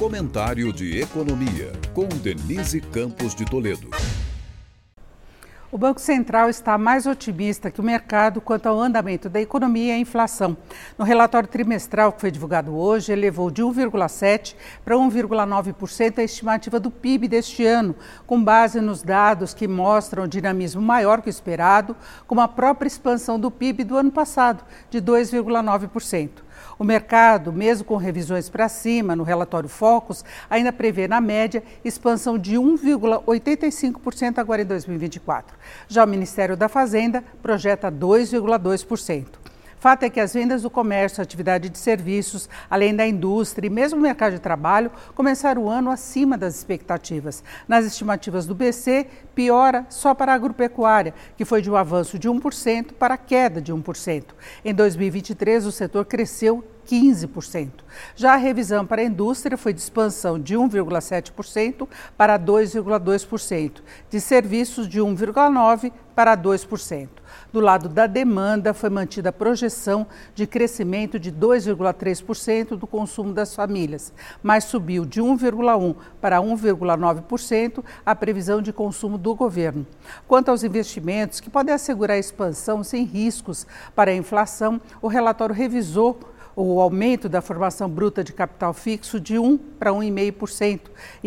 Comentário de Economia, com Denise Campos de Toledo. O Banco Central está mais otimista que o mercado quanto ao andamento da economia e a inflação. No relatório trimestral que foi divulgado hoje, elevou de 1,7% para 1,9% a estimativa do PIB deste ano, com base nos dados que mostram dinamismo maior que o esperado, como a própria expansão do PIB do ano passado, de 2,9%. O mercado, mesmo com revisões para cima no relatório Focus, ainda prevê, na média, expansão de 1,85% agora em 2024. Já o Ministério da Fazenda projeta 2,2%. Fato é que as vendas do comércio, atividade de serviços, além da indústria e mesmo o mercado de trabalho, começaram o ano acima das expectativas. Nas estimativas do BC, piora só para a agropecuária, que foi de um avanço de 1% para a queda de 1%. Em 2023, o setor cresceu 15%. Já a revisão para a indústria foi de expansão de 1,7% para 2,2%, de serviços de 1,9% para 2%. Do lado da demanda, foi mantida a projeção de crescimento de 2,3% do consumo das famílias, mas subiu de 1,1% para 1,9% a previsão de consumo do governo. Quanto aos investimentos, que podem assegurar a expansão sem riscos para a inflação, o relatório revisou o aumento da formação bruta de capital fixo de 1% para 1,5%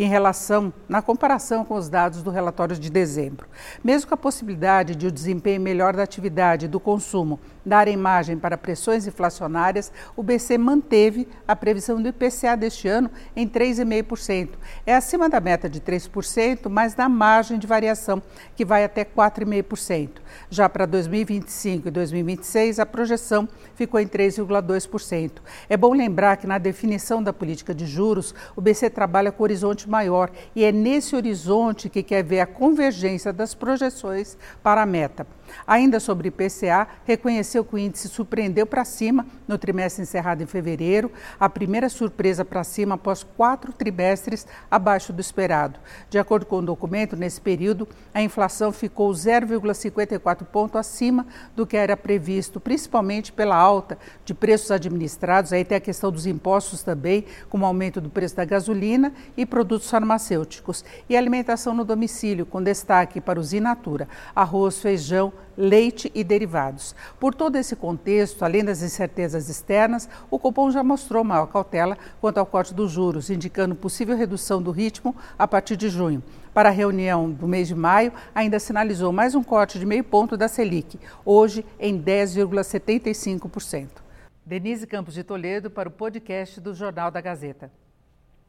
na comparação com os dados do relatório de dezembro. Mesmo com a possibilidade de o desempenho melhor da atividade e do consumo darem margem para pressões inflacionárias, o BC manteve a previsão do IPCA deste ano em 3,5%. É acima da meta de 3%, mas dá margem de variação, que vai até 4,5%. Já para 2025 e 2026, a projeção ficou em 3,2%. É bom lembrar que na definição da política de juros, o BC trabalha com horizonte maior e é nesse horizonte que quer ver a convergência das projeções para a meta. Ainda sobre IPCA, reconheceu que o índice surpreendeu para cima no trimestre encerrado em fevereiro, a primeira surpresa para cima após 4 trimestres abaixo do esperado. De acordo com o documento, nesse período, a inflação ficou 0,54 ponto acima do que era previsto, principalmente pela alta de preços administrados. Aí tem a questão dos impostos também, como o aumento do preço da gasolina e produtos farmacêuticos. E alimentação no domicílio, com destaque para os in natura, arroz, feijão, leite e derivados. Por todo esse contexto, além das incertezas externas, o Copom já mostrou maior cautela quanto ao corte dos juros, indicando possível redução do ritmo a partir de junho. Para a reunião do mês de maio, ainda sinalizou mais um corte de 0,5 ponto da Selic, hoje em 10,75%. Denise Campos de Toledo para o podcast do Jornal da Gazeta.